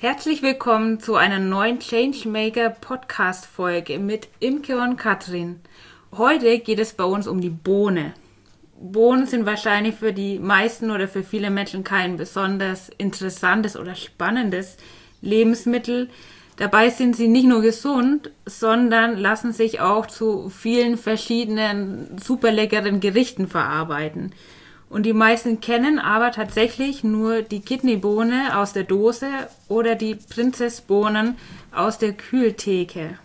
Herzlich willkommen zu einer neuen Changemaker Podcast Folge mit Imke und Katrin. Heute geht es bei uns um die Bohne. Bohnen sind wahrscheinlich für die meisten oder für viele Menschen kein besonders interessantes oder spannendes Lebensmittel. Dabei sind sie nicht nur gesund, sondern lassen sich auch zu vielen verschiedenen super leckeren Gerichten verarbeiten. Und die meisten kennen aber tatsächlich nur die Kidneybohne aus der Dose oder die Prinzessbohnen aus der Kühltheke.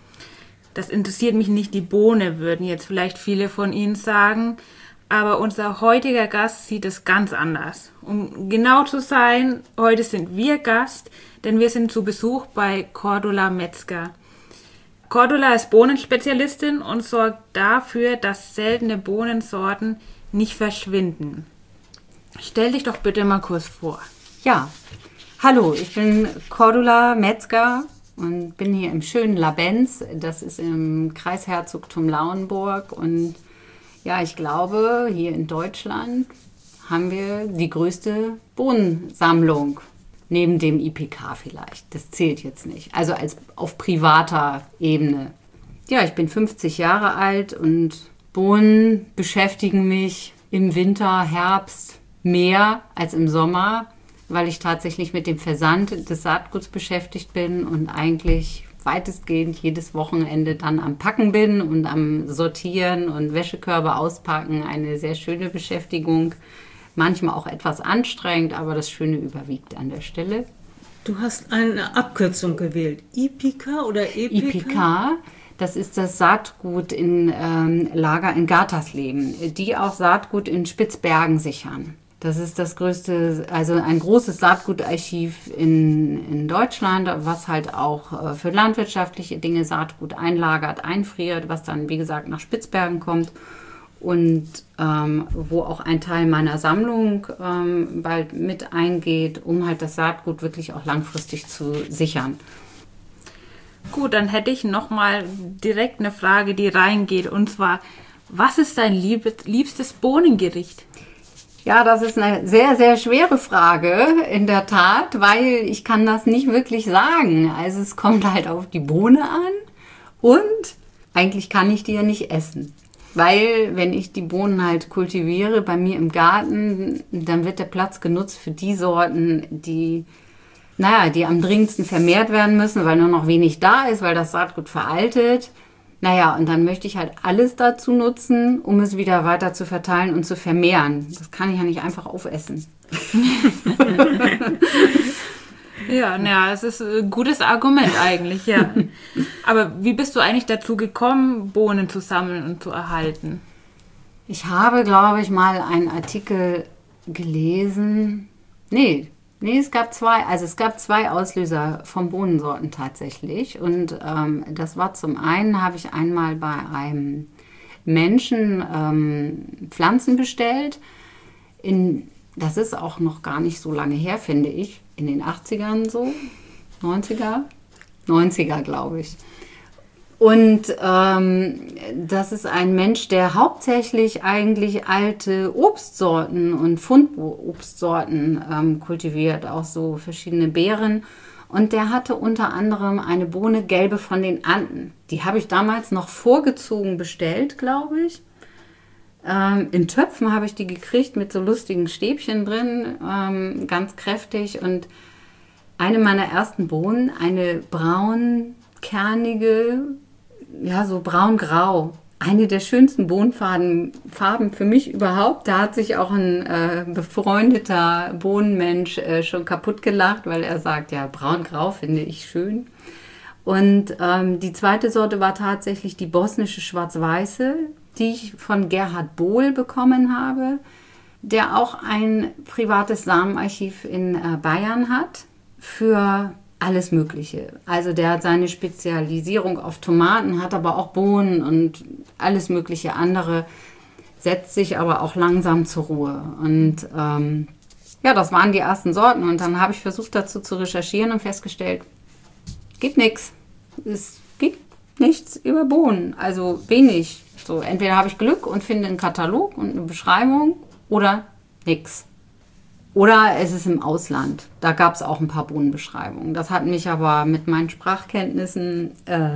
Das interessiert mich nicht, die Bohne, würden jetzt vielleicht viele von Ihnen sagen. Aber unser heutiger Gast sieht es ganz anders. Um genau zu sein, heute sind wir Gast, denn wir sind zu Besuch bei Cordula Metzger. Cordula ist Bohnenspezialistin und sorgt dafür, dass seltene Bohnensorten nicht verschwinden. Stell dich doch bitte mal kurz vor. Ja, hallo, ich bin Cordula Metzger und bin hier im schönen Labenz. Das ist im Kreisherzogtum Lauenburg. Und ja, ich glaube, hier in Deutschland haben wir die größte Bohnensammlung. Neben dem IPK vielleicht. Das zählt jetzt nicht. Also auf privater Ebene. Ja, ich bin 50 Jahre alt und Bohnen beschäftigen mich im Winter, Herbst mehr als im Sommer, weil ich tatsächlich mit dem Versand des Saatguts beschäftigt bin und eigentlich weitestgehend jedes Wochenende dann am Packen bin und am Sortieren und Wäschekörbe auspacken. Eine sehr schöne Beschäftigung, manchmal auch etwas anstrengend, aber das Schöne überwiegt an der Stelle. Du hast eine Abkürzung gewählt, IPK oder EPK? IPK. Das ist das Saatgut in Lager in Gartersleben, die auch Saatgut in Spitzbergen sichern. Das ist das größte, also ein großes Saatgutarchiv in Deutschland, was halt auch für landwirtschaftliche Dinge Saatgut einlagert, einfriert, was dann, wie gesagt, nach Spitzbergen kommt und wo auch ein Teil meiner Sammlung bald mit eingeht, um halt das Saatgut wirklich auch langfristig zu sichern. Gut, dann hätte ich nochmal direkt eine Frage, die reingeht. Und zwar, was ist dein liebstes Bohnengericht? Ja, das ist eine sehr, sehr schwere Frage, in der Tat, weil ich kann das nicht wirklich sagen. Also es kommt halt auf die Bohne an und eigentlich kann ich die ja nicht essen. Weil wenn ich die Bohnen halt kultiviere bei mir im Garten, dann wird der Platz genutzt für die Sorten, die am dringendsten vermehrt werden müssen, weil nur noch wenig da ist, weil das Saatgut veraltet. Und dann möchte ich halt alles dazu nutzen, um es wieder weiter zu verteilen und zu vermehren. Das kann ich ja nicht einfach aufessen. Es ist ein gutes Argument eigentlich, ja. Aber wie bist du eigentlich dazu gekommen, Bohnen zu sammeln und zu erhalten? Ich habe, glaube ich, mal einen Artikel gelesen. Es gab zwei Auslöser von Bohnensorten tatsächlich. Und das war zum einen, habe ich einmal bei einem Menschen Pflanzen bestellt. Das ist auch noch gar nicht so lange her, finde ich. In den 80ern so, 90er glaube ich. Und das ist ein Mensch, der hauptsächlich eigentlich alte Obstsorten und Fundobstsorten kultiviert, auch so verschiedene Beeren. Und der hatte unter anderem eine Bohne Gelbe von den Anden. Die habe ich damals noch vorgezogen bestellt, glaube ich. In Töpfen habe ich die gekriegt mit so lustigen Stäbchen drin, ganz kräftig. Und eine meiner ersten Bohnen, eine braunkernige, so braun-grau. Eine der schönsten Bohnenfarben für mich überhaupt. Da hat sich auch ein befreundeter Bohnenmensch schon kaputt gelacht, weil er sagt, ja, braun-grau finde ich schön. Und die zweite Sorte war tatsächlich die bosnische Schwarz-Weiße, die ich von Gerhard Bohl bekommen habe, der auch ein privates Samenarchiv in Bayern hat für alles Mögliche. Also der hat seine Spezialisierung auf Tomaten, hat aber auch Bohnen und alles mögliche andere, setzt sich aber auch langsam zur Ruhe. Und das waren die ersten Sorten. Und dann habe ich versucht dazu zu recherchieren und festgestellt, gibt nichts. Es gibt nichts über Bohnen, also wenig. So, entweder habe ich Glück und finde einen Katalog und eine Beschreibung oder nix. Oder es ist im Ausland. Da gab es auch ein paar Bohnenbeschreibungen. Das hat mich aber mit meinen Sprachkenntnissen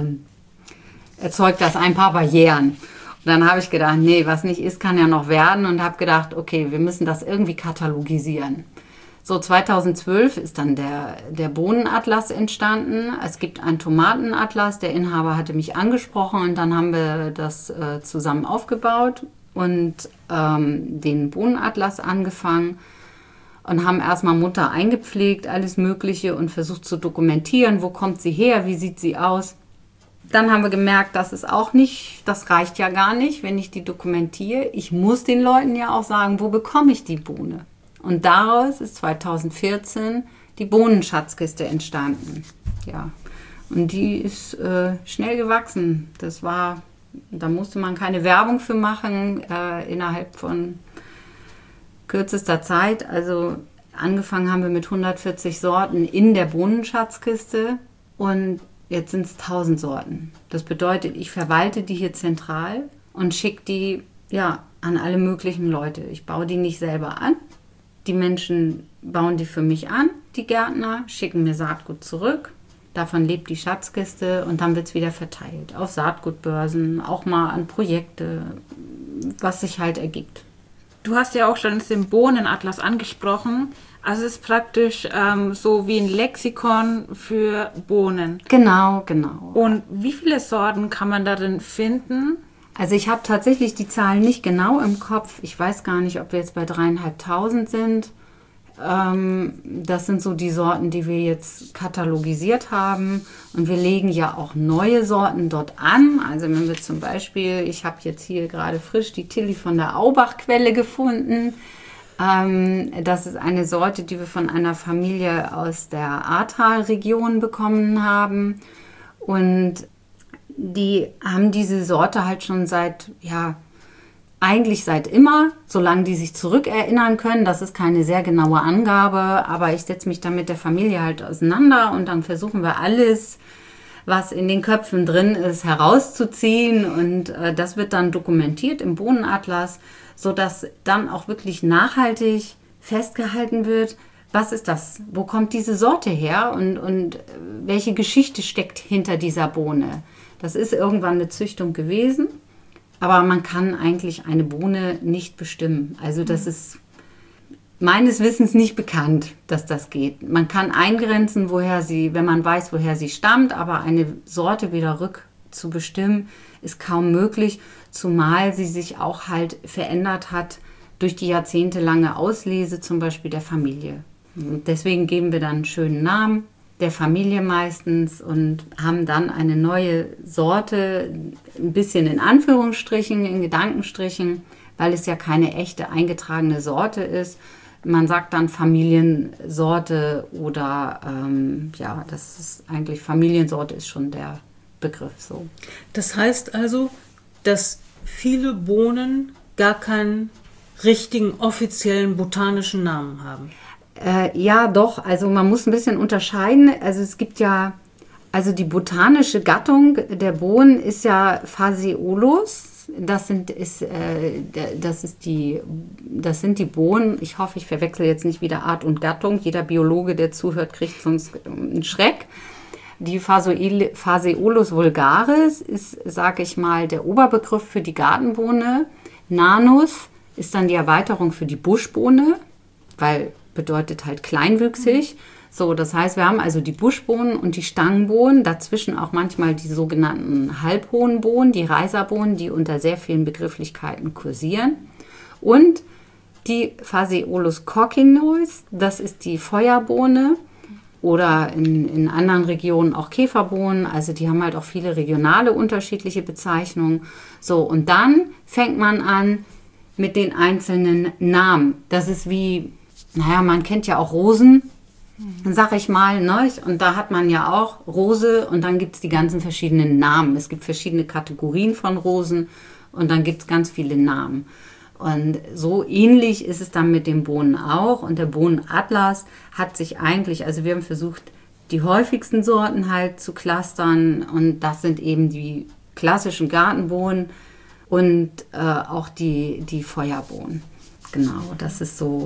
erzeugt das ein paar Barrieren. Und dann habe ich gedacht, nee, was nicht ist, kann ja noch werden. Und habe gedacht, okay, wir müssen das irgendwie katalogisieren. So 2012 ist dann der Bohnenatlas entstanden. Es gibt einen Tomatenatlas. Der Inhaber hatte mich angesprochen und dann haben wir das zusammen aufgebaut und den Bohnenatlas angefangen. Und haben erstmal Mutter eingepflegt, alles Mögliche und versucht zu dokumentieren, wo kommt sie her, wie sieht sie aus. Dann haben wir gemerkt, das reicht ja gar nicht, wenn ich die dokumentiere. Ich muss den Leuten ja auch sagen, wo bekomme ich die Bohne. Und daraus ist 2014 die Bohnenschatzkiste entstanden. Ja. Und die ist schnell gewachsen. Da musste man keine Werbung für machen, innerhalb von kürzester Zeit. Also angefangen haben wir mit 140 Sorten in der Bohnenschatzkiste und jetzt sind es 1000 Sorten. Das bedeutet, ich verwalte die hier zentral und schicke die an alle möglichen Leute. Ich baue die nicht selber an. Die Menschen bauen die für mich an, die Gärtner, schicken mir Saatgut zurück. Davon lebt die Schatzkiste und dann wird es wieder verteilt. Auf Saatgutbörsen, auch mal an Projekte, was sich halt ergibt. Du hast ja auch schon den Bohnenatlas angesprochen. Also es ist praktisch so wie ein Lexikon für Bohnen. Genau. Und wie viele Sorten kann man darin finden? Also ich habe tatsächlich die Zahlen nicht genau im Kopf. Ich weiß gar nicht, ob wir jetzt bei 3.500 sind. Das sind so die Sorten, die wir jetzt katalogisiert haben. Und wir legen ja auch neue Sorten dort an. Also wenn wir zum Beispiel, ich habe jetzt hier gerade frisch die Tilly von der Aubach-Quelle gefunden. Das ist eine Sorte, die wir von einer Familie aus der Ahrtal-Region bekommen haben. Und die haben diese Sorte halt schon eigentlich seit immer, solange die sich zurückerinnern können. Das ist keine sehr genaue Angabe, aber ich setze mich dann mit der Familie halt auseinander und dann versuchen wir alles, was in den Köpfen drin ist, herauszuziehen und das wird dann dokumentiert im Bohnenatlas, sodass dann auch wirklich nachhaltig festgehalten wird, was ist das, wo kommt diese Sorte her und welche Geschichte steckt hinter dieser Bohne. Das ist irgendwann eine Züchtung gewesen. Aber man kann eigentlich eine Bohne nicht bestimmen. Also das ist meines Wissens nicht bekannt, dass das geht. Man kann eingrenzen, wenn man weiß, woher sie stammt, aber eine Sorte wieder zu bestimmen, ist kaum möglich, zumal sie sich auch halt verändert hat durch die jahrzehntelange Auslese zum Beispiel der Familie. Und deswegen geben wir dann einen schönen Namen, der Familie meistens, und haben dann eine neue Sorte, ein bisschen in Anführungsstrichen, in Gedankenstrichen, weil es ja keine echte eingetragene Sorte ist. Man sagt dann Familiensorte oder das ist eigentlich Familiensorte ist schon der Begriff so. Das heißt also, dass viele Bohnen gar keinen richtigen offiziellen botanischen Namen haben. Ja, doch. Also man muss ein bisschen unterscheiden. Also es gibt ja, die botanische Gattung der Bohnen ist ja Phaseolus. Das sind die Bohnen. Ich hoffe, ich verwechsel jetzt nicht wieder Art und Gattung. Jeder Biologe, der zuhört, kriegt sonst einen Schreck. Die Phaseolus vulgaris ist, sage ich mal, der Oberbegriff für die Gartenbohne. Nanus ist dann die Erweiterung für die Buschbohne, weil bedeutet halt kleinwüchsig. So, das heißt, wir haben also die Buschbohnen und die Stangenbohnen, dazwischen auch manchmal die sogenannten halbhohen Bohnen, die Reiserbohnen, die unter sehr vielen Begrifflichkeiten kursieren. Und die Phaseolus coccineus, das ist die Feuerbohne oder in anderen Regionen auch Käferbohnen. Also die haben halt auch viele regionale unterschiedliche Bezeichnungen. So, und dann fängt man an mit den einzelnen Namen. Das ist wie, man kennt ja auch Rosen, sag ich mal, ne? Und da hat man ja auch Rose und dann gibt es die ganzen verschiedenen Namen. Es gibt verschiedene Kategorien von Rosen und dann gibt es ganz viele Namen. Und so ähnlich ist es dann mit den Bohnen auch. Und der Bohnenatlas hat sich eigentlich, also wir haben versucht, die häufigsten Sorten halt zu clustern und das sind eben die klassischen Gartenbohnen und auch die Feuerbohnen. Genau, das ist so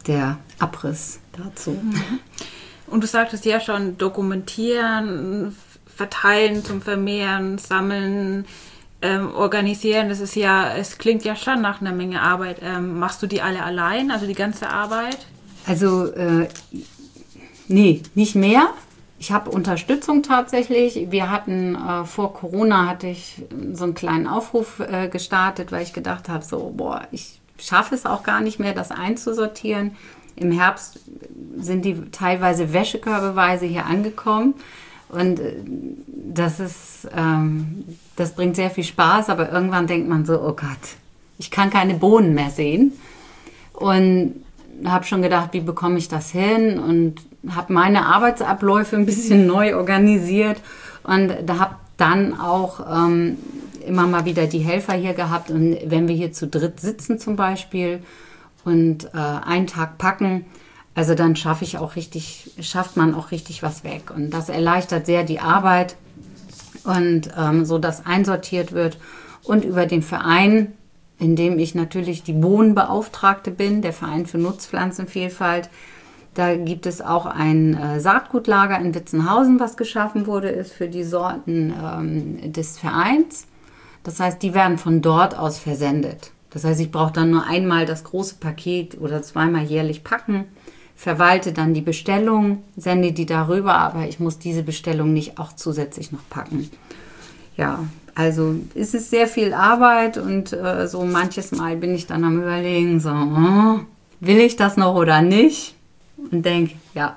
der Abriss dazu. Und du sagtest ja schon, dokumentieren, verteilen zum Vermehren, sammeln, organisieren, es klingt ja schon nach einer Menge Arbeit. Machst du die alle allein, also die ganze Arbeit? Also, nee, nicht mehr. Ich habe Unterstützung tatsächlich. Wir hatten, vor Corona hatte ich so einen kleinen Aufruf gestartet, weil ich gedacht habe, ich schaffe es auch gar nicht mehr, das einzusortieren. Im Herbst sind die teilweise wäschekörbeweise hier angekommen. Und das bringt sehr viel Spaß, aber irgendwann denkt man so, oh Gott, ich kann keine Bohnen mehr sehen. Und habe schon gedacht, wie bekomme ich das hin? Und habe meine Arbeitsabläufe ein bisschen neu organisiert. Und da habe dann auch immer mal wieder die Helfer hier gehabt. Und wenn wir hier zu dritt sitzen zum Beispiel und einen Tag packen, also dann schafft man auch richtig was weg. Und das erleichtert sehr die Arbeit und so, dass einsortiert wird. Und über den Verein, in dem ich natürlich die Bohnenbeauftragte bin, der Verein für Nutzpflanzenvielfalt, da gibt es auch ein Saatgutlager in Witzenhausen, was geschaffen wurde, ist für die Sorten des Vereins. Das heißt, die werden von dort aus versendet. Das heißt, ich brauche dann nur einmal das große Paket oder zweimal jährlich packen, verwalte dann die Bestellung, sende die darüber, aber ich muss diese Bestellung nicht auch zusätzlich noch packen. Ja, also es ist sehr viel Arbeit und so manches Mal bin ich dann am Überlegen, will ich das noch oder nicht? Und denke, ja.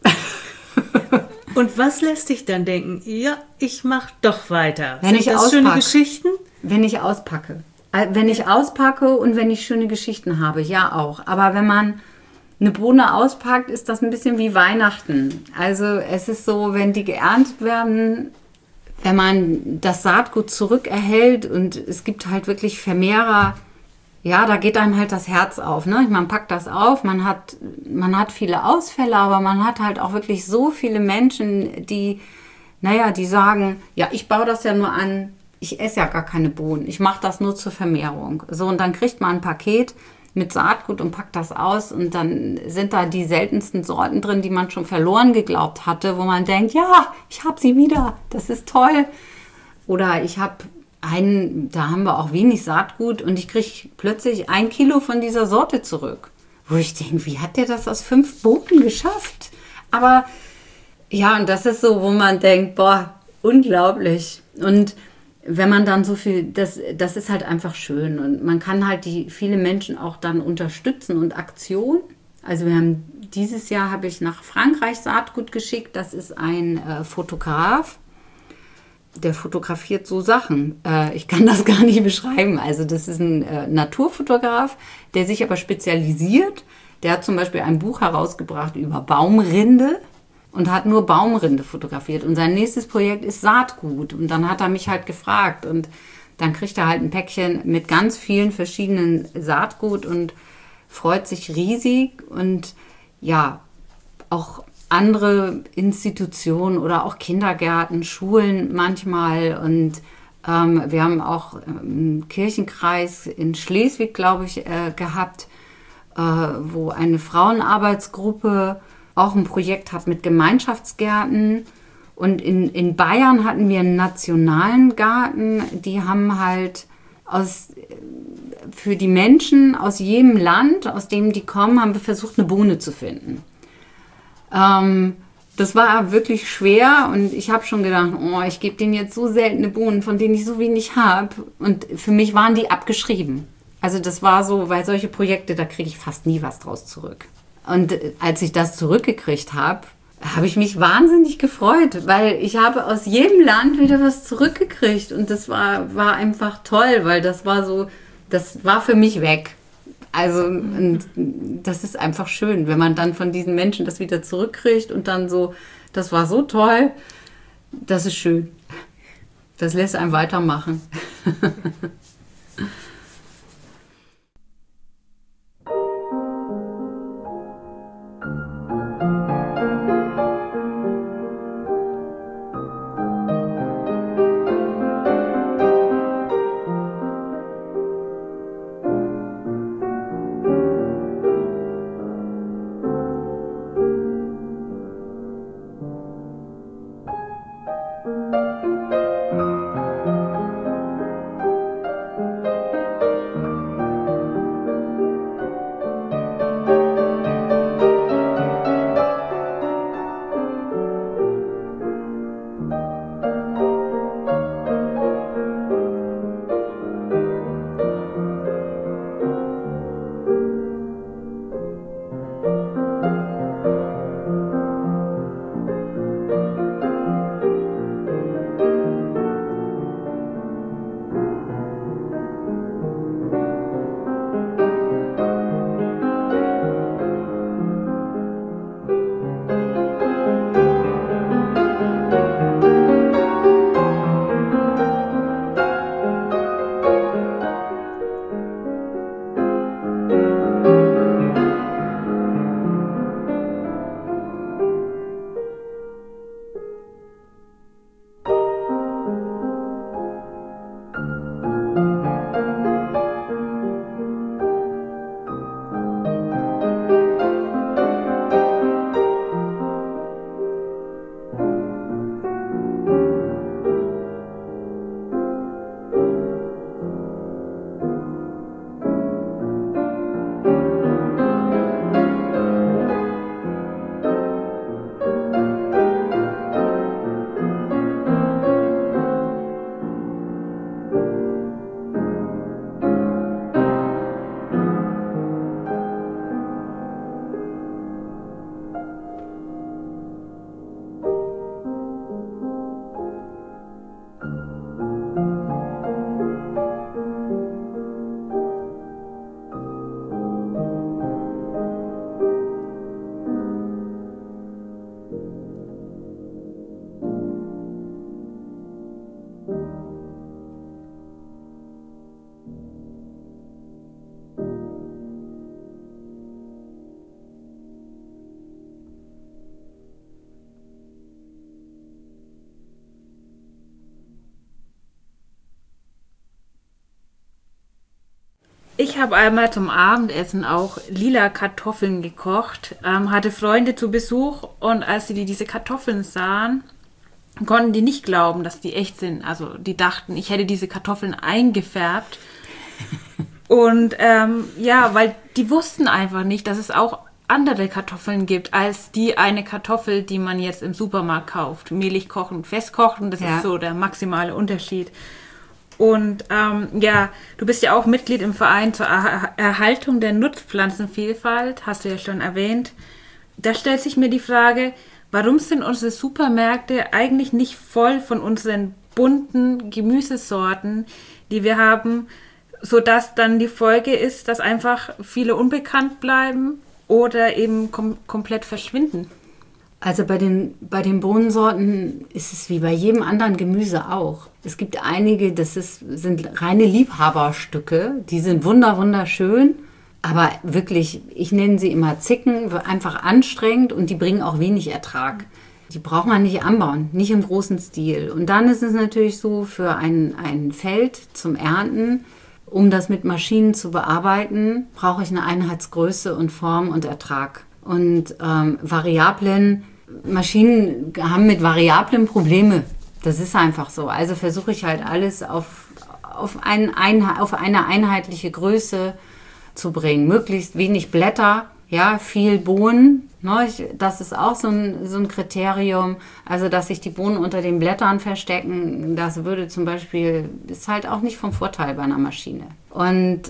Und was lässt dich dann denken, ja, ich mache doch weiter? Wenn ich auspacke. Schöne Geschichten? Wenn ich auspacke. Wenn ich auspacke und wenn ich schöne Geschichten habe, ja auch. Aber wenn man eine Bohne auspackt, ist das ein bisschen wie Weihnachten. Also es ist so, wenn die geerntet werden, wenn man das Saatgut zurückerhält und es gibt halt wirklich Vermehrer, ja, da geht einem halt das Herz auf. Ne? Man packt das auf, man hat viele Ausfälle, aber man hat halt auch wirklich so viele Menschen, die sagen, ja, ich baue das ja nur an, ich esse ja gar keine Bohnen, ich mache das nur zur Vermehrung. So, und dann kriegt man ein Paket mit Saatgut und packt das aus und dann sind da die seltensten Sorten drin, die man schon verloren geglaubt hatte, wo man denkt, ja, ich habe sie wieder, das ist toll. Oder ich habe da haben wir auch wenig Saatgut und ich kriege plötzlich 1 Kilo von dieser Sorte zurück. Wo ich denke, wie hat der das aus 5 Bohnen geschafft? Aber ja, und das ist so, wo man denkt, boah, unglaublich. Und wenn man dann so viel, das ist halt einfach schön und man kann halt viele Menschen auch dann unterstützen und Aktion. Also dieses Jahr habe ich nach Frankreich Saatgut geschickt. Das ist ein Fotograf, der fotografiert so Sachen. Ich kann das gar nicht beschreiben. Also das ist ein Naturfotograf, der sich aber spezialisiert. Der hat zum Beispiel ein Buch herausgebracht über Baumrinde und hat nur Baumrinde fotografiert. Und sein nächstes Projekt ist Saatgut. Und dann hat er mich halt gefragt. Und dann kriegt er halt ein Päckchen mit ganz vielen verschiedenen Saatgut und freut sich riesig. Und ja, auch andere Institutionen oder auch Kindergärten, Schulen manchmal. Und wir haben auch einen Kirchenkreis in Schleswig, glaube ich, gehabt, wo eine Frauenarbeitsgruppe auch ein Projekt hat mit Gemeinschaftsgärten. Und in Bayern hatten wir einen nationalen Garten. Die haben halt für die Menschen aus jedem Land, aus dem die kommen, haben wir versucht, eine Bohne zu finden. Das war wirklich schwer und ich habe schon gedacht, ich gebe denen jetzt so seltene Bohnen, von denen ich so wenig habe. Und für mich waren die abgeschrieben. Also das war so, weil solche Projekte, da kriege ich fast nie was draus zurück. Und als ich das zurückgekriegt habe, habe ich mich wahnsinnig gefreut, weil ich habe aus jedem Land wieder was zurückgekriegt. Und das war einfach toll, weil das war für mich weg. Also und das ist einfach schön, wenn man dann von diesen Menschen das wieder zurückkriegt und dann so, das war so toll, das ist schön. Das lässt einen weitermachen. Ich habe einmal zum Abendessen auch lila Kartoffeln gekocht, hatte Freunde zu Besuch und als sie diese Kartoffeln sahen, konnten die nicht glauben, dass die echt sind. Also die dachten, ich hätte diese Kartoffeln eingefärbt. Und weil die wussten einfach nicht, dass es auch andere Kartoffeln gibt als die eine Kartoffel, die man jetzt im Supermarkt kauft. Mehlig kochen, festkochen, das ist so der maximale Unterschied. Und du bist ja auch Mitglied im Verein zur Erhaltung der Nutzpflanzenvielfalt, hast du ja schon erwähnt. Da stellt sich mir die Frage, warum sind unsere Supermärkte eigentlich nicht voll von unseren bunten Gemüsesorten, die wir haben, sodass dann die Folge ist, dass einfach viele unbekannt bleiben oder eben komplett verschwinden? Also bei den Bohnensorten ist es wie bei jedem anderen Gemüse auch. Es gibt einige, sind reine Liebhaberstücke, die sind wunderschön, aber wirklich, ich nenne sie immer Zicken, einfach anstrengend und die bringen auch wenig Ertrag. Die braucht man nicht anbauen, nicht im großen Stil. Und dann ist es natürlich so, für ein Feld zum Ernten, um das mit Maschinen zu bearbeiten, brauche ich eine Einheitsgröße und Form und Ertrag. Und Maschinen haben mit Variablen Probleme. Das ist einfach so. Also versuche ich halt alles auf eine einheitliche Größe zu bringen. Möglichst wenig Blätter, ja, viel Bohnen. Das ist auch so ein Kriterium. Also, dass sich die Bohnen unter den Blättern verstecken, das würde zum Beispiel, ist halt auch nicht vom Vorteil bei einer Maschine. Und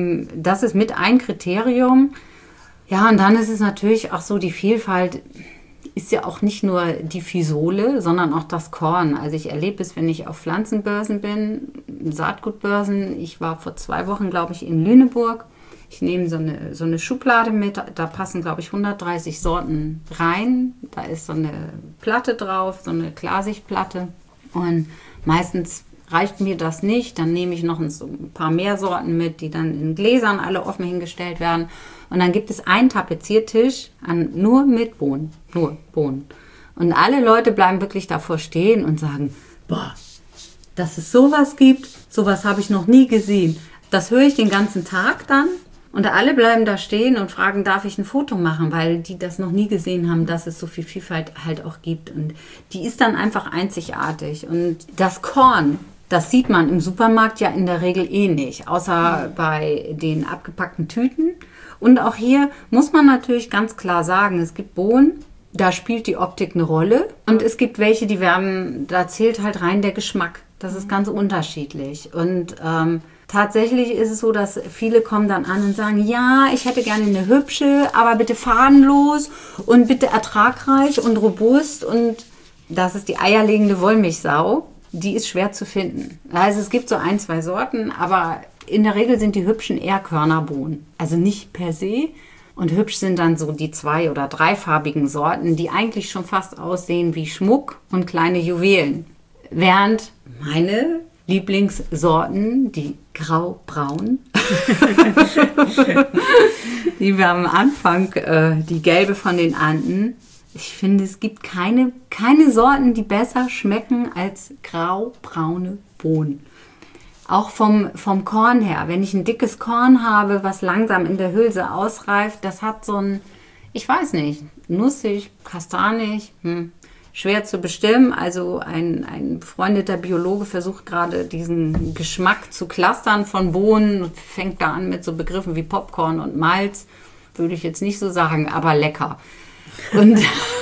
das ist mit ein Kriterium. Ja, und dann ist es natürlich auch so, die Vielfalt ist ja auch nicht nur die Fisole, sondern auch das Korn. Also ich erlebe es, wenn ich auf Pflanzenbörsen bin, Saatgutbörsen. Ich war vor 2 Wochen, glaube ich, in Lüneburg. Ich nehme so eine Schublade mit, da passen, glaube ich, 130 Sorten rein. Da ist so eine Platte drauf, so eine Klarsichtplatte. Und meistens reicht mir das nicht. Dann nehme ich noch ein paar mehr Sorten mit, die dann in Gläsern alle offen hingestellt werden. Und dann gibt es einen Tapeziertisch nur mit Bohnen. Nur Bohnen. Und alle Leute bleiben wirklich davor stehen und sagen, boah, dass es sowas gibt, sowas habe ich noch nie gesehen. Das höre ich den ganzen Tag dann. Und alle bleiben da stehen und fragen, darf ich ein Foto machen, weil die das noch nie gesehen haben, dass es so viel Vielfalt halt auch gibt. Und die ist dann einfach einzigartig. Und das Korn, das sieht man im Supermarkt ja in der Regel eh nicht, außer bei den abgepackten Tüten. Und auch hier muss man natürlich ganz klar sagen, es gibt Bohnen, da spielt die Optik eine Rolle. Und es gibt welche, da zählt halt rein der Geschmack. Das ist ganz unterschiedlich. Und tatsächlich ist es so, dass viele kommen dann an und sagen, ja, ich hätte gerne eine hübsche, aber bitte fadenlos und bitte ertragreich und robust. Und das ist die eierlegende Wollmilchsau. Die ist schwer zu finden. Also es gibt so 1, 2 Sorten, aber in der Regel sind die hübschen eher Körnerbohnen. Also nicht per se. Und hübsch sind dann so die 2- oder 3-farbigen Sorten, die eigentlich schon fast aussehen wie Schmuck und kleine Juwelen. Während meine Lieblingssorten, die grau-braun, die wir am Anfang, die gelbe von den Anden, ich finde, es gibt keine Sorten, die besser schmecken als grau-braune Bohnen. Auch vom Korn her. Wenn ich ein dickes Korn habe, was langsam in der Hülse ausreift, das hat so ein, ich weiß nicht, nussig, kastanig, schwer zu bestimmen. Also ein befreundeter Biologe versucht gerade diesen Geschmack zu clustern von Bohnen und fängt da an mit so Begriffen wie Popcorn und Malz. Würde ich jetzt nicht so sagen, aber lecker. Und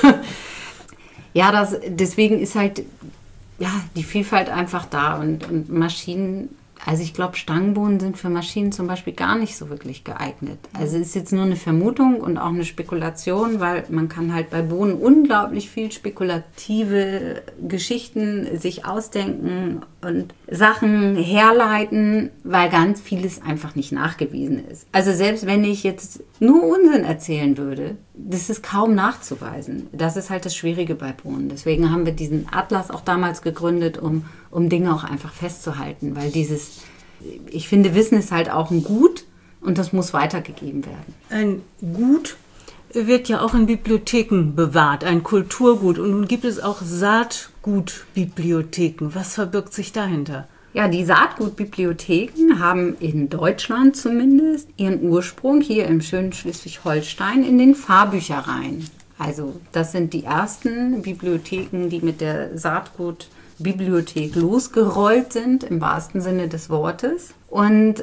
ja, deswegen ist halt die Vielfalt einfach da und Maschinen, also ich glaube, Stangenbohnen sind für Maschinen zum Beispiel gar nicht so wirklich geeignet. Also es ist jetzt nur eine Vermutung und auch eine Spekulation, weil man kann halt bei Bohnen unglaublich viel spekulative Geschichten sich ausdenken und Sachen herleiten, weil ganz vieles einfach nicht nachgewiesen ist. Also selbst wenn ich jetzt nur Unsinn erzählen würde, das ist kaum nachzuweisen. Das ist halt das Schwierige bei Bohnen. Deswegen haben wir diesen Atlas auch damals gegründet, um Dinge auch einfach festzuhalten, weil ich finde, Wissen ist halt auch ein Gut und das muss weitergegeben werden. Ein Gut wird ja auch in Bibliotheken bewahrt, ein Kulturgut. Und nun gibt es auch Saatgutbibliotheken. Was verbirgt sich dahinter? Ja, die Saatgutbibliotheken haben in Deutschland zumindest ihren Ursprung hier im schönen Schleswig-Holstein in den Pfarrbüchereien. Also das sind die ersten Bibliotheken, die mit der Saatgutbibliothek losgerollt sind, im wahrsten Sinne des Wortes. Und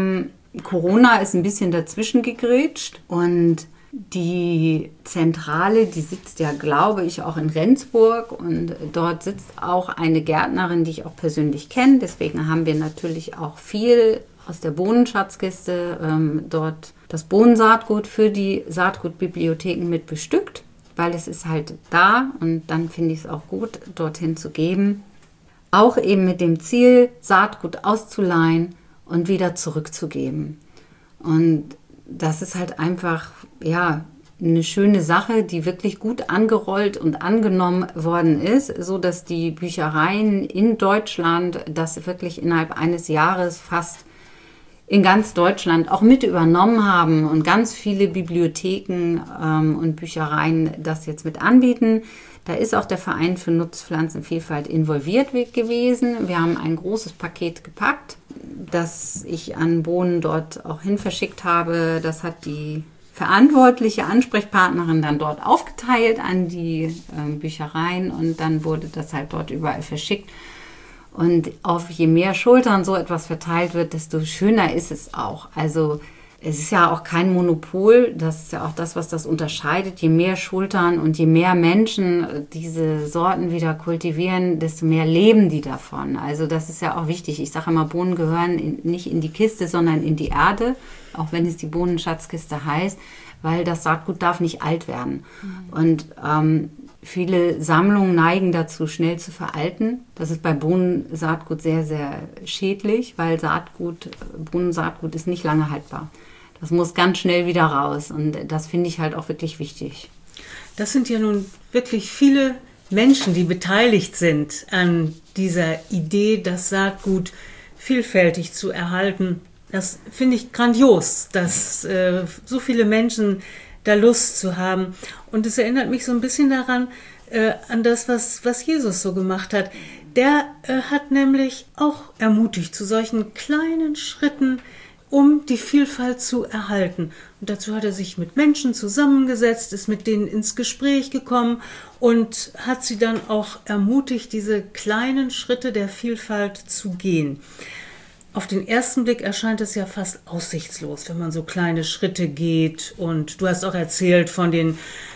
Corona ist ein bisschen dazwischen gegrätscht und die Zentrale, die sitzt ja, glaube ich, auch in Rendsburg und dort sitzt auch eine Gärtnerin, die ich auch persönlich kenne. Deswegen haben wir natürlich auch viel aus der Bohnenschatzkiste dort das Bohnensaatgut für die Saatgutbibliotheken mit bestückt, weil es ist halt da und dann finde ich es auch gut, dorthin zu geben. Auch eben mit dem Ziel, Saatgut auszuleihen und wieder zurückzugeben. Und das ist halt einfach, ja, eine schöne Sache, die wirklich gut angerollt und angenommen worden ist, so dass die Büchereien in Deutschland das wirklich innerhalb eines Jahres fast in ganz Deutschland auch mit übernommen haben und ganz viele Bibliotheken und Büchereien das jetzt mit anbieten. Da ist auch der Verein für Nutzpflanzenvielfalt involviert gewesen. Wir haben ein großes Paket gepackt, das ich an Bohnen dort auch hin verschickt habe. Das hat die verantwortliche Ansprechpartnerin dann dort aufgeteilt an die Büchereien und dann wurde das halt dort überall verschickt. Und auf je mehr Schultern so etwas verteilt wird, desto schöner ist es auch. Also es ist ja auch kein Monopol, das ist ja auch das, was das unterscheidet. Je mehr Schultern und je mehr Menschen diese Sorten wieder kultivieren, desto mehr leben die davon. Also das ist ja auch wichtig. Ich sage immer, Bohnen gehören nicht in die Kiste, sondern in die Erde, auch wenn es die Bohnenschatzkiste heißt, weil das Saatgut darf nicht alt werden. Und viele Sammlungen neigen dazu, schnell zu veralten. Das ist bei Bohnensaatgut sehr, sehr schädlich, weil Bohnensaatgut ist nicht lange haltbar. Das muss ganz schnell wieder raus und das finde ich halt auch wirklich wichtig. Das sind ja nun wirklich viele Menschen, die beteiligt sind an dieser Idee, das Saatgut vielfältig zu erhalten. Das finde ich grandios, dass so viele Menschen da Lust zu haben. Und es erinnert mich so ein bisschen daran, an das, was Jesus so gemacht hat. Der hat nämlich auch ermutigt zu solchen kleinen Schritten, um die Vielfalt zu erhalten. Und dazu hat er sich mit Menschen zusammengesetzt, ist mit denen ins Gespräch gekommen und hat sie dann auch ermutigt, diese kleinen Schritte der Vielfalt zu gehen. Auf den ersten Blick erscheint es ja fast aussichtslos, wenn man so kleine Schritte geht. Und du hast auch erzählt von den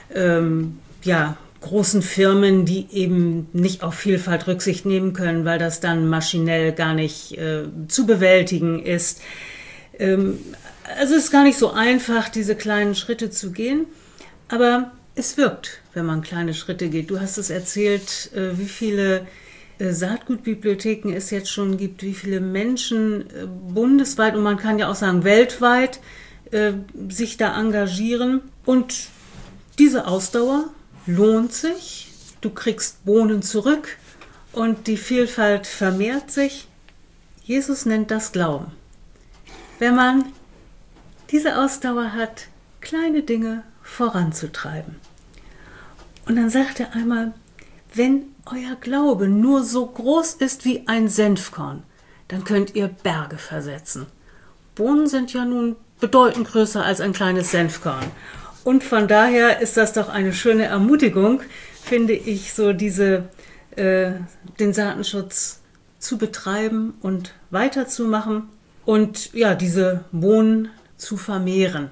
großen Firmen, die eben nicht auf Vielfalt Rücksicht nehmen können, weil das dann maschinell gar nicht zu bewältigen ist. Also es ist gar nicht so einfach, diese kleinen Schritte zu gehen, aber es wirkt, wenn man kleine Schritte geht. Du hast es erzählt, wie viele Saatgutbibliotheken es jetzt schon gibt, wie viele Menschen bundesweit und man kann ja auch sagen weltweit sich da engagieren. Und diese Ausdauer lohnt sich. Du kriegst Bohnen zurück und die Vielfalt vermehrt sich. Jesus nennt das Glauben. Wenn man diese Ausdauer hat, kleine Dinge voranzutreiben. Und dann sagt er einmal, wenn euer Glaube nur so groß ist wie ein Senfkorn, dann könnt ihr Berge versetzen. Bohnen sind ja nun bedeutend größer als ein kleines Senfkorn. Und von daher ist das doch eine schöne Ermutigung, finde ich, so den Saatenschutz zu betreiben und weiterzumachen und ja, diese Bohnen zu vermehren.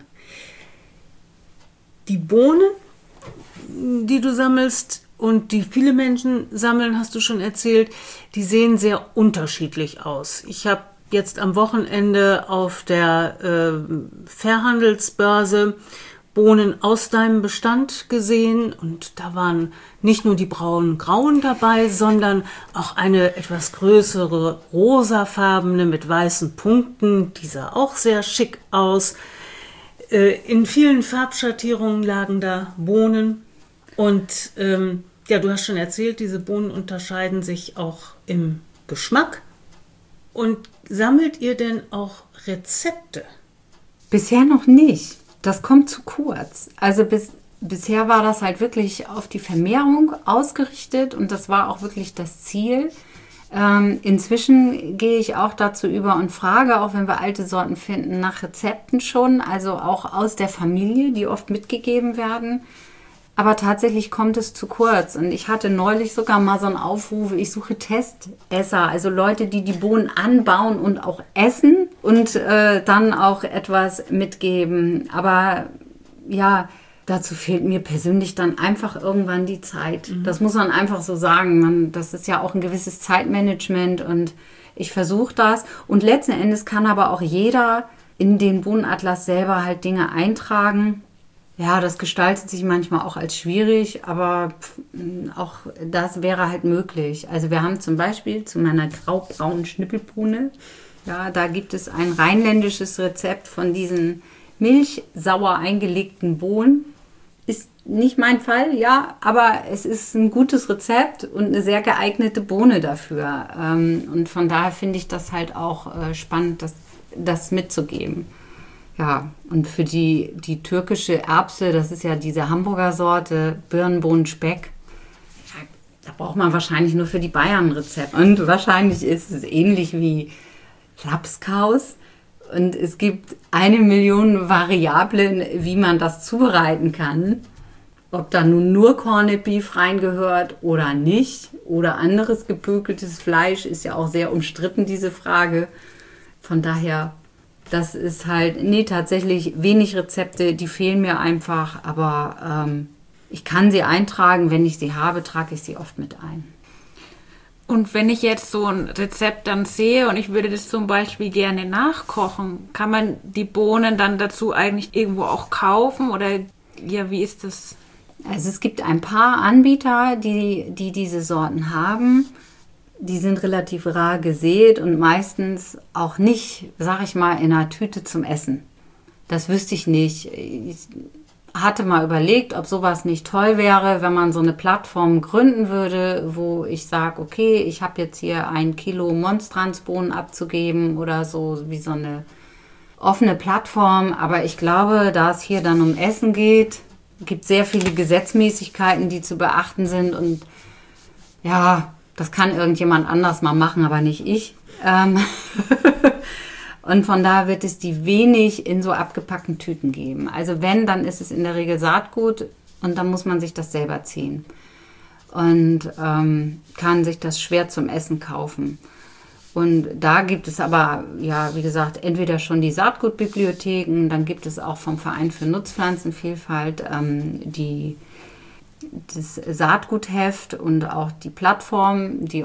Die Bohnen, die du sammelst und die viele Menschen sammeln, hast du schon erzählt, die sehen sehr unterschiedlich aus. Ich habe jetzt am Wochenende auf der Fairhandelsbörse Bohnen aus deinem Bestand gesehen und da waren nicht nur die braun-grauen dabei, sondern auch eine etwas größere rosafarbene mit weißen Punkten, die sah auch sehr schick aus. In vielen Farbschattierungen lagen da Bohnen und du hast schon erzählt, diese Bohnen unterscheiden sich auch im Geschmack. Und sammelt ihr denn auch Rezepte? Bisher noch nicht. Das kommt zu kurz. Also bisher war das halt wirklich auf die Vermehrung ausgerichtet und das war auch wirklich das Ziel. Inzwischen gehe ich auch dazu über und frage, auch wenn wir alte Sorten finden, nach Rezepten schon, also auch aus der Familie, die oft mitgegeben werden. Aber tatsächlich kommt es zu kurz. Und ich hatte neulich sogar mal so einen Aufruf, ich suche Testesser, also Leute, die die Bohnen anbauen und auch essen und dann auch etwas mitgeben. Aber ja, dazu fehlt mir persönlich dann einfach irgendwann die Zeit. Das muss man einfach so sagen. Das ist ja auch ein gewisses Zeitmanagement und ich versuche das. Und letzten Endes kann aber auch jeder in den Bohnenatlas selber halt Dinge eintragen. Ja, das gestaltet sich manchmal auch als schwierig, aber auch das wäre halt möglich. Also wir haben zum Beispiel zu meiner graubraunen Schnippelbohne, ja, da gibt es ein rheinländisches Rezept von diesen milchsauer eingelegten Bohnen. Ist nicht mein Fall, ja, aber es ist ein gutes Rezept und eine sehr geeignete Bohne dafür. Und von daher finde ich das halt auch spannend, das mitzugeben. Ja, und für die türkische Erbse, das ist ja diese Hamburger Sorte, Birnenbohnen, Speck, ja, da braucht man wahrscheinlich nur für die Bayern ein Rezept. Und wahrscheinlich ist es ähnlich wie Lapskaus. Und es gibt 1 Million Variablen, wie man das zubereiten kann. Ob da nun nur Corned Beef reingehört oder nicht. Oder anderes gepökeltes Fleisch ist ja auch sehr umstritten, diese Frage. Von daher, das ist halt, tatsächlich wenig Rezepte, die fehlen mir einfach. Aber ich kann sie eintragen. Wenn ich sie habe, trage ich sie oft mit ein. Und wenn ich jetzt so ein Rezept dann sehe und ich würde das zum Beispiel gerne nachkochen, kann man die Bohnen dann dazu eigentlich irgendwo auch kaufen oder ja, wie ist das? Also es gibt ein paar Anbieter, die diese Sorten haben. Die sind relativ rar gesät und meistens auch nicht, sag ich mal, in einer Tüte zum Essen. Das wüsste ich nicht. Ich hatte mal überlegt, ob sowas nicht toll wäre, wenn man so eine Plattform gründen würde, wo ich sage, okay, ich habe jetzt hier 1 Kilo Monstransbohnen abzugeben oder so, wie so eine offene Plattform. Aber ich glaube, da es hier dann um Essen geht, gibt es sehr viele Gesetzmäßigkeiten, die zu beachten sind. Und ja, das kann irgendjemand anders mal machen, aber nicht ich. Und von daher wird es die wenig in so abgepackten Tüten geben. Also wenn, dann ist es in der Regel Saatgut und dann muss man sich das selber ziehen. Und kann sich das schwer zum Essen kaufen. Und da gibt es aber, ja, wie gesagt, entweder schon die Saatgutbibliotheken, dann gibt es auch vom Verein für Nutzpflanzenvielfalt das Saatgutheft und auch die Plattform, die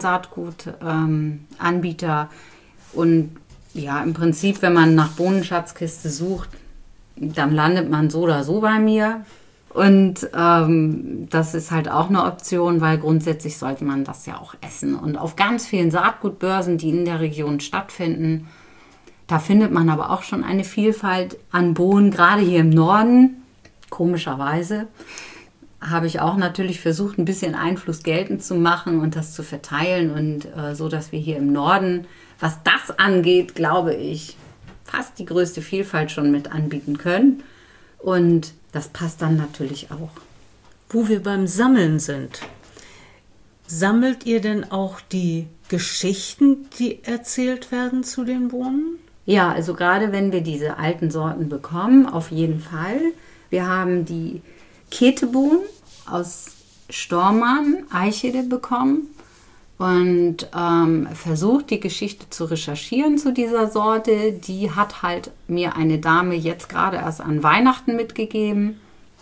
Online-Saatgut-Anbieter. Und ja, im Prinzip, wenn man nach Bohnenschatzkiste sucht, dann landet man so oder so bei mir. Und das ist halt auch eine Option, weil grundsätzlich sollte man das ja auch essen. Und auf ganz vielen Saatgutbörsen, die in der Region stattfinden, da findet man aber auch schon eine Vielfalt an Bohnen, gerade hier im Norden. Komischerweise habe ich auch natürlich versucht, ein bisschen Einfluss geltend zu machen und das zu verteilen. Und so, dass wir hier im Norden, was das angeht, glaube ich, fast die größte Vielfalt schon mit anbieten können. Und das passt dann natürlich auch. Wo wir beim Sammeln sind, sammelt ihr denn auch die Geschichten, die erzählt werden zu den Bohnen? Ja, also gerade wenn wir diese alten Sorten bekommen, auf jeden Fall. Wir haben die Ketebohnen aus Stormarn, Eichede bekommen und versucht, die Geschichte zu recherchieren zu dieser Sorte. Die hat halt mir eine Dame jetzt gerade erst an Weihnachten mitgegeben.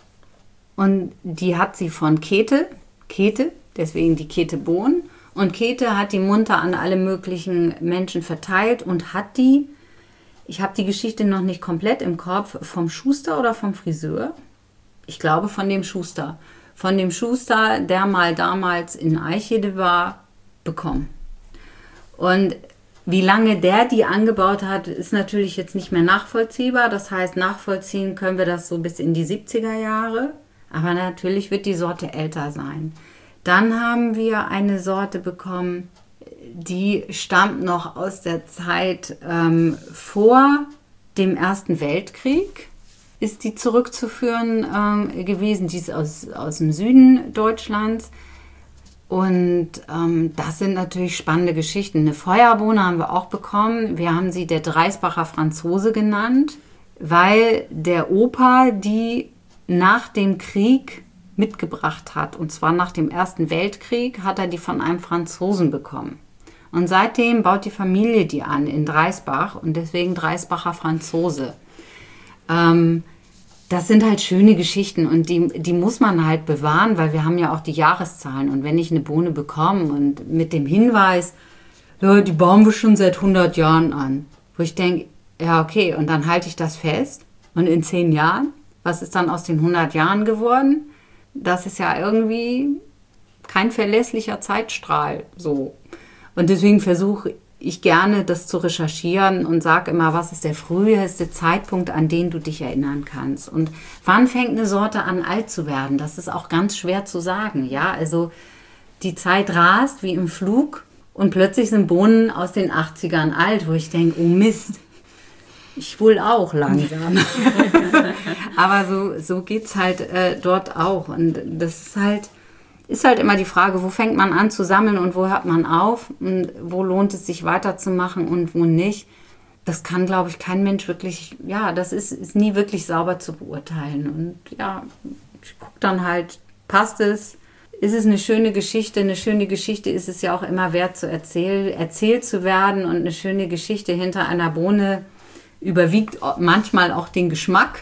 Und die hat sie von Käthe, deswegen die Ketebohnen. Und Käthe hat die munter an alle möglichen Menschen verteilt und hat die, ich habe die Geschichte noch nicht komplett im Kopf, vom Schuster oder vom Friseur? Ich glaube von dem Schuster. Von dem Schuster, der mal damals in Eichede war, bekommen. Und wie lange der die angebaut hat, ist natürlich jetzt nicht mehr nachvollziehbar. Das heißt, nachvollziehen können wir das so bis in die 70er Jahre. Aber natürlich wird die Sorte älter sein. Dann haben wir eine Sorte bekommen, die stammt noch aus der Zeit vor dem Ersten Weltkrieg. Ist die zurückzuführen gewesen. Die ist aus dem Süden Deutschlands. Und das sind natürlich spannende Geschichten. Eine Feuerbohne haben wir auch bekommen. Wir haben sie der Dreisbacher Franzose genannt, weil der Opa die nach dem Krieg mitgebracht hat. Und zwar nach dem Ersten Weltkrieg hat er die von einem Franzosen bekommen. Und seitdem baut die Familie die an in Dreisbach und deswegen Dreisbacher Franzose. Das sind halt schöne Geschichten und die muss man halt bewahren, weil wir haben ja auch die Jahreszahlen. Und wenn ich eine Bohne bekomme und mit dem Hinweis, ja, die bauen wir schon seit 100 Jahren an, wo ich denke, ja okay, und dann halte ich das fest und in 10 Jahren, was ist dann aus den 100 Jahren geworden? Das ist ja irgendwie kein verlässlicher Zeitstrahl so. Und deswegen versuche ich gerne, das zu recherchieren und sage immer, was ist der früheste Zeitpunkt, an den du dich erinnern kannst. Und wann fängt eine Sorte an, alt zu werden? Das ist auch ganz schwer zu sagen. Ja, also die Zeit rast wie im Flug und plötzlich sind Bohnen aus den 80ern alt, wo ich denke, oh Mist, ich wohl auch langsam. Aber so geht es halt dort auch. Und das ist halt immer die Frage, wo fängt man an zu sammeln und wo hört man auf und wo lohnt es sich weiterzumachen und wo nicht. Das kann, glaube ich, kein Mensch wirklich, ja, das ist nie wirklich sauber zu beurteilen. Und ja, ich gucke dann halt, passt es? Ist es eine schöne Geschichte? Eine schöne Geschichte ist es ja auch immer wert zu erzählt zu werden und eine schöne Geschichte hinter einer Bohne überwiegt manchmal auch den Geschmack.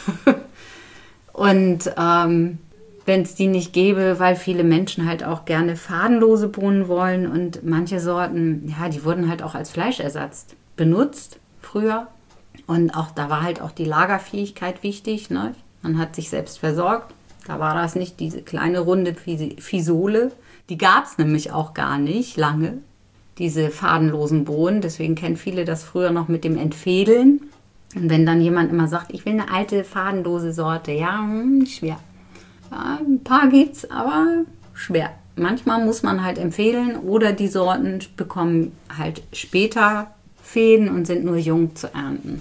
Und wenn es die nicht gäbe, weil viele Menschen halt auch gerne fadenlose Bohnen wollen und manche Sorten, ja, die wurden halt auch als Fleischersatz benutzt früher und auch da war halt auch die Lagerfähigkeit wichtig, ne? Man hat sich selbst versorgt, da war das nicht diese kleine runde Fisole, die gab es nämlich auch gar nicht lange, diese fadenlosen Bohnen, deswegen kennen viele das früher noch mit dem Entfädeln und wenn dann jemand immer sagt, ich will eine alte fadenlose Sorte, ja, schwer. Ja, ein paar gibt's, aber schwer. Manchmal muss man halt empfehlen oder die Sorten bekommen halt später Fäden und sind nur jung zu ernten.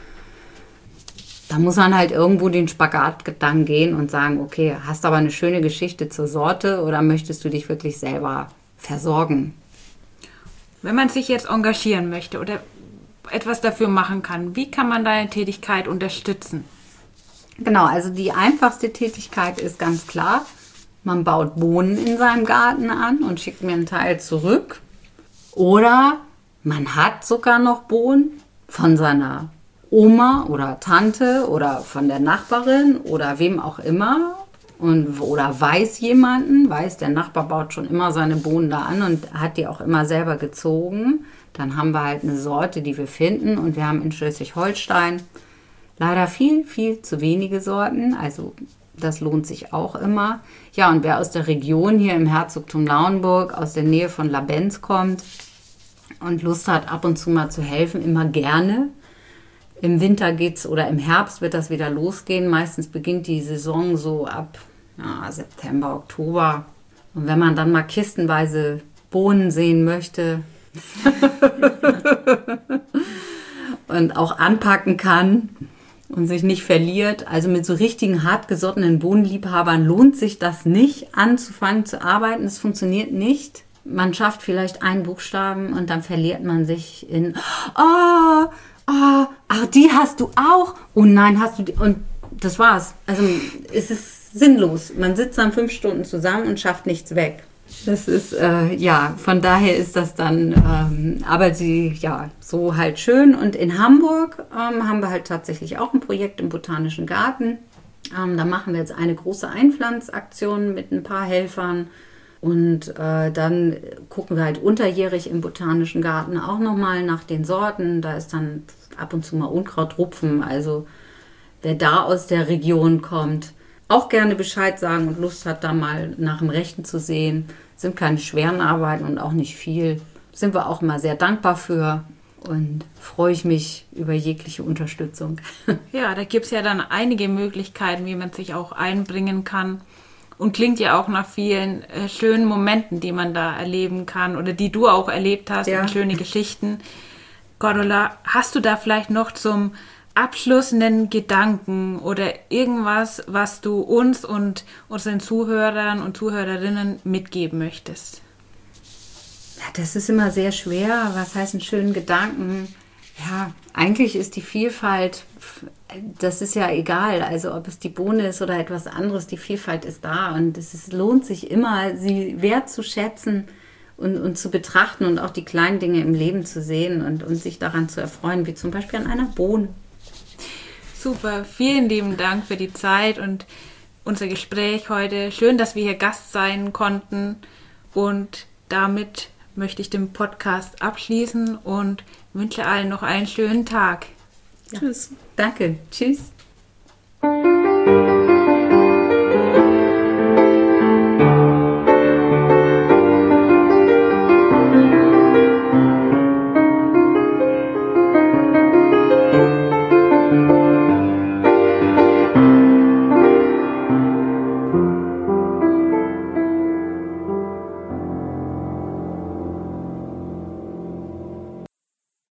Da muss man halt irgendwo den Spagat dann gehen und sagen, okay, hast aber eine schöne Geschichte zur Sorte oder möchtest du dich wirklich selber versorgen? Wenn man sich jetzt engagieren möchte oder etwas dafür machen kann, wie kann man deine Tätigkeit unterstützen? Genau, also die einfachste Tätigkeit ist ganz klar, man baut Bohnen in seinem Garten an und schickt mir einen Teil zurück. Oder man hat sogar noch Bohnen von seiner Oma oder Tante oder von der Nachbarin oder wem auch immer. Oder weiß der Nachbar baut schon immer seine Bohnen da an und hat die auch immer selber gezogen. Dann haben wir halt eine Sorte, die wir finden und wir haben in Schleswig-Holstein leider viel, viel zu wenige Sorten, also das lohnt sich auch immer. Ja, und wer aus der Region hier im Herzogtum Lauenburg, aus der Nähe von Labenz kommt und Lust hat, ab und zu mal zu helfen, immer gerne. Im Winter geht's oder im Herbst wird das wieder losgehen. Meistens beginnt die Saison so ab September, Oktober. Und wenn man dann mal kistenweise Bohnen sehen möchte und auch anpacken kann, und sich nicht verliert. Also mit so richtigen hartgesottenen Bohnenliebhabern lohnt sich das nicht, anzufangen zu arbeiten. Es funktioniert nicht. Man schafft vielleicht einen Buchstaben und dann verliert man sich in die hast du auch. Oh nein, hast du die. Und das war's. Also es ist sinnlos. Man sitzt dann 5 Stunden zusammen und schafft nichts weg. Das ist, von daher ist das dann, aber so halt schön. Und in Hamburg haben wir halt tatsächlich auch ein Projekt im Botanischen Garten. Da machen wir jetzt eine große Einpflanzaktion mit ein paar Helfern. Und dann gucken wir halt unterjährig im Botanischen Garten auch nochmal nach den Sorten. Da ist dann ab und zu mal Unkrautrupfen. Also wer da aus der Region kommt, auch gerne Bescheid sagen und Lust hat, da mal nach dem Rechten zu sehen. Sind keine schweren Arbeiten und auch nicht viel. Sind wir auch immer sehr dankbar für und freue ich mich über jegliche Unterstützung. Ja, da gibt es ja dann einige Möglichkeiten, wie man sich auch einbringen kann. Und klingt ja auch nach vielen schönen Momenten, die man da erleben kann oder die du auch erlebt hast, ja. Und schöne Geschichten. Cordula, hast du da vielleicht noch zum abschließenden Gedanken oder irgendwas, was du uns und unseren Zuhörern und Zuhörerinnen mitgeben möchtest? Ja, das ist immer sehr schwer. Was heißt einen schönen Gedanken? Ja, eigentlich ist die Vielfalt, das ist ja egal. Also ob es die Bohne ist oder etwas anderes, die Vielfalt ist da. Und lohnt sich immer, sie wertzuschätzen und zu betrachten und auch die kleinen Dinge im Leben zu sehen und sich daran zu erfreuen, wie zum Beispiel an einer Bohne. Super, vielen lieben Dank für die Zeit und unser Gespräch heute. Schön, dass wir hier Gast sein konnten, und damit möchte ich den Podcast abschließen und wünsche allen noch einen schönen Tag. Ja. Tschüss. Danke. Tschüss.